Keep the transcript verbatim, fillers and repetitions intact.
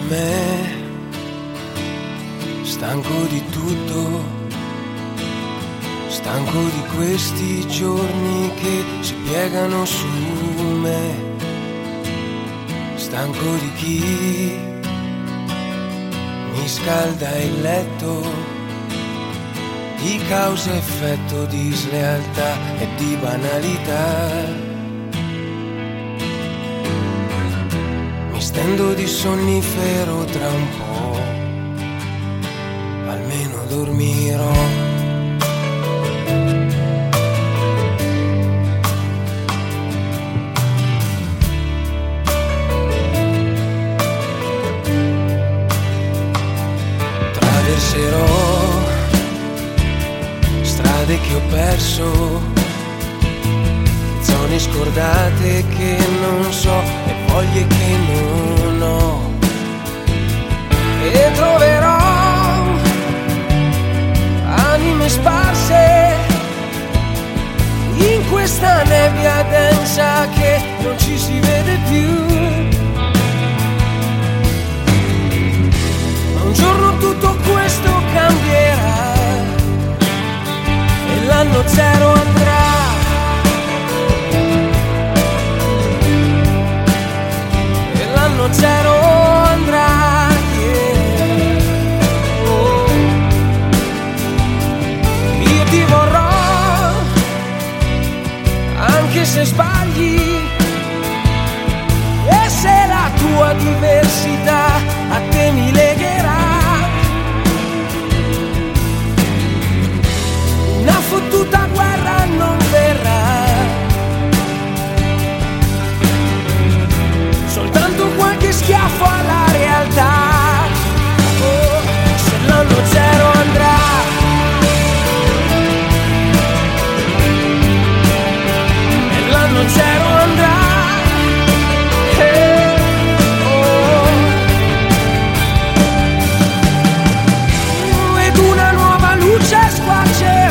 me, stanco di tutto, stanco di questi giorni che si piegano su me, stanco di chi mi scalda il letto, di causa effetto, di slealtà e di banalità. Mi stendo di sonnifero, tra un po' almeno dormirò. Traverserò strade che ho perso, zone scordate che non so e voglie che non ho, e troverò anime sparse in questa nebbia densa che non ci si vede più. Ma un giorno tutto questo cambierà e l'anno zero andrà. L'anno zero andrà, yeah. Oh. Io ti vorrò, anche se sbagli, e se la tua diversità a te mi legherà. Una fottuta guerra non verrà, soltanto qualche schiaffo alla realtà. Oh, se l'anno zero andrà, e l'anno zero andrà, eh, oh. Ed una nuova luce squarcerà